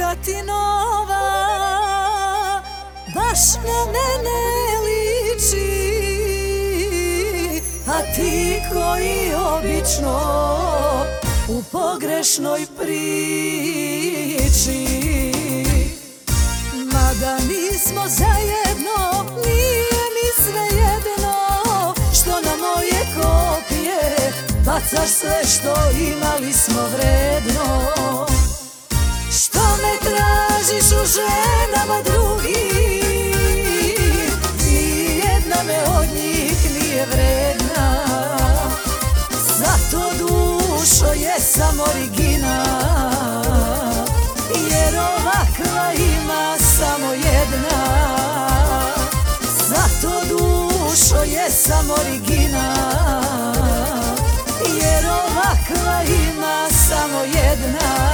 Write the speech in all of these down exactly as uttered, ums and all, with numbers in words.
neka ti nova baš na mene liči, a ti koji obično u pogrešnoj priči. Mada nismo zajedno, nije mi svejedno što na moje kopije bacaš sve što imali smo vredno. Što me tražiš u ženama drugih, nijedna me od njih nije vredna. Zato dušo jesam original, jer ovakva ima samo jedna. Zato dušo jesam original, jer ovakva ima samo jedna.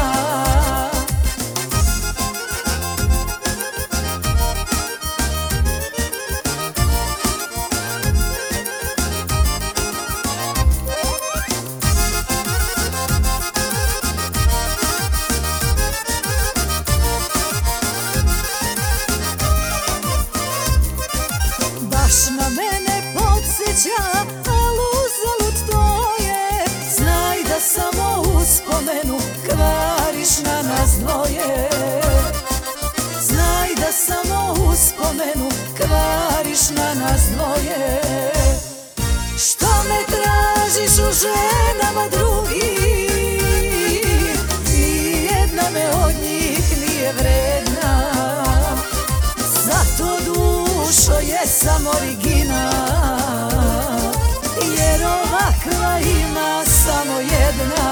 Baš na mene podsjeća, al uzalud to je. Znaj da samo uspomenu kvariš na nas dvoje. Znaj da samo uspomenu kvariš na nas dvoje. Što me tražiš u ženama drugih, nijedna me od njih nije vredna. Zato dušo jesam original, jer ovakva ima samo jedna.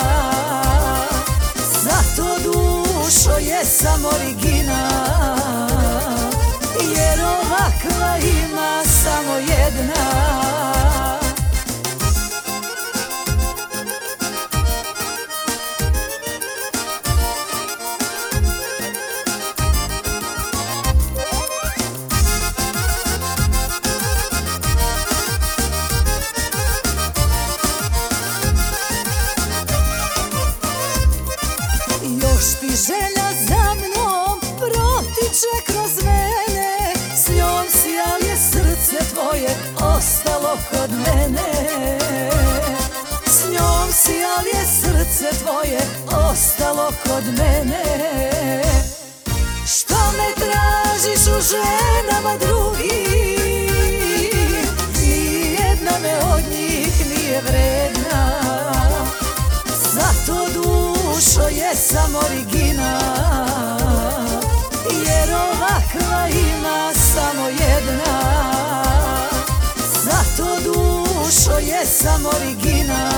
Zato dušo jesam original, jer ovakva ima samo jedna. Još ti želja za mnom protiče kroz mene, s njom si, al je srce tvoje ostalo kod mene. S njom si, al je srce tvoje ostalo kod mene. Što me tražiš u ženama drugih, nijedna me od njih nije vredna. Zato dušo jesam original, jer ovakva ima samo jedna. Zato dušo jesam original,